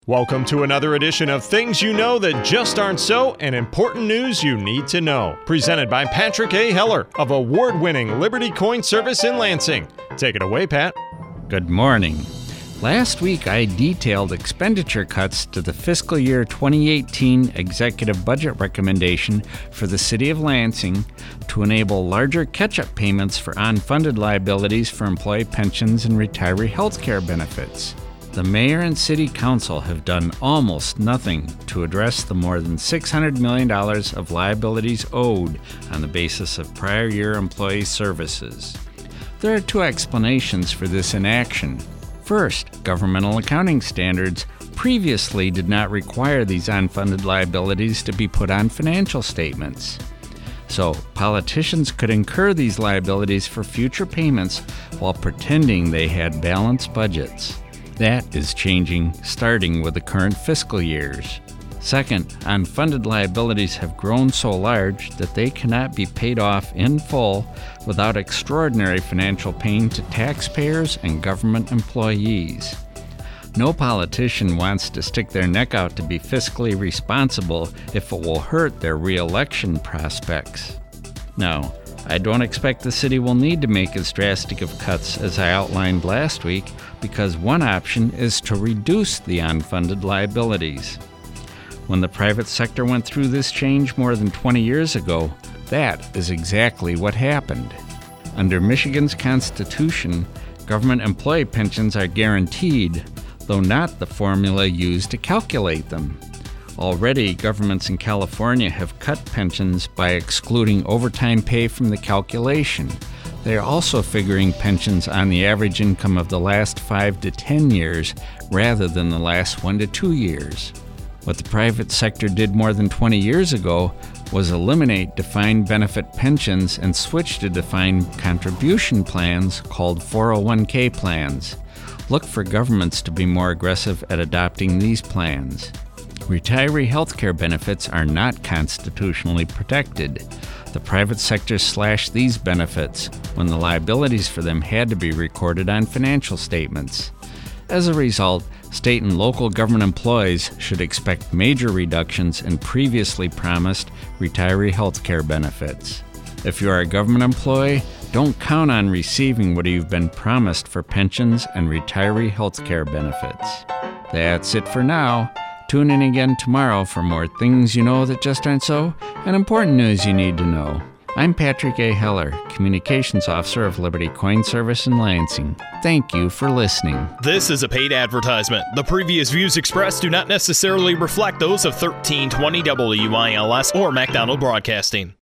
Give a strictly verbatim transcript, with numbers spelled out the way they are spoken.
Welcome to another edition of Things You Know That Just Aren't So and Important News You Need to Know. Presented by Patrick A. Heller of award-winning Liberty Coin Service in Lansing. Take it away, Pat. Good morning. Last week I detailed expenditure cuts to the fiscal year twenty eighteen executive budget recommendation for the City of Lansing to enable larger catch-up payments for unfunded liabilities for employee pensions and retiree health care benefits. The Mayor and City Council have done almost nothing to address the more than six hundred million dollars of liabilities owed on the basis of prior year employee services. There are two explanations for this inaction. First, governmental accounting standards previously did not require these unfunded liabilities to be put on financial statements. So, politicians could incur these liabilities for future payments while pretending they had balanced budgets. That is changing starting with the current fiscal years. Second, unfunded liabilities have grown so large that they cannot be paid off in full without extraordinary financial pain to taxpayers and government employees. No politician wants to stick their neck out to be fiscally responsible if it will hurt their re-election prospects. Now, I don't expect the city will need to make as drastic of cuts as I outlined last week, because one option is to reduce the unfunded liabilities. When the private sector went through this change more than twenty years ago, that is exactly what happened. Under Michigan's Constitution, government employee pensions are guaranteed, though not the formula used to calculate them. Already, governments in California have cut pensions by excluding overtime pay from the calculation. They are also figuring pensions on the average income of the last five to ten years rather than the last one to two years. What the private sector did more than twenty years ago was eliminate defined benefit pensions and switch to defined contribution plans called four oh one k plans. Look for governments to be more aggressive at adopting these plans. Retiree health care benefits are not constitutionally protected. The private sector slashed these benefits when the liabilities for them had to be recorded on financial statements. As a result, state and local government employees should expect major reductions in previously promised retiree health care benefits. If you are a government employee, don't count on receiving what you've been promised for pensions and retiree health care benefits. That's it for now. Tune in again tomorrow for more Things You Know That Just Aren't So and important news you need to know. I'm Patrick A. Heller, Communications Officer of Liberty Coin Service in Lansing. Thank you for listening. This is a paid advertisement. The previous views expressed do not necessarily reflect those of thirteen twenty W I L S or MacDonald Broadcasting.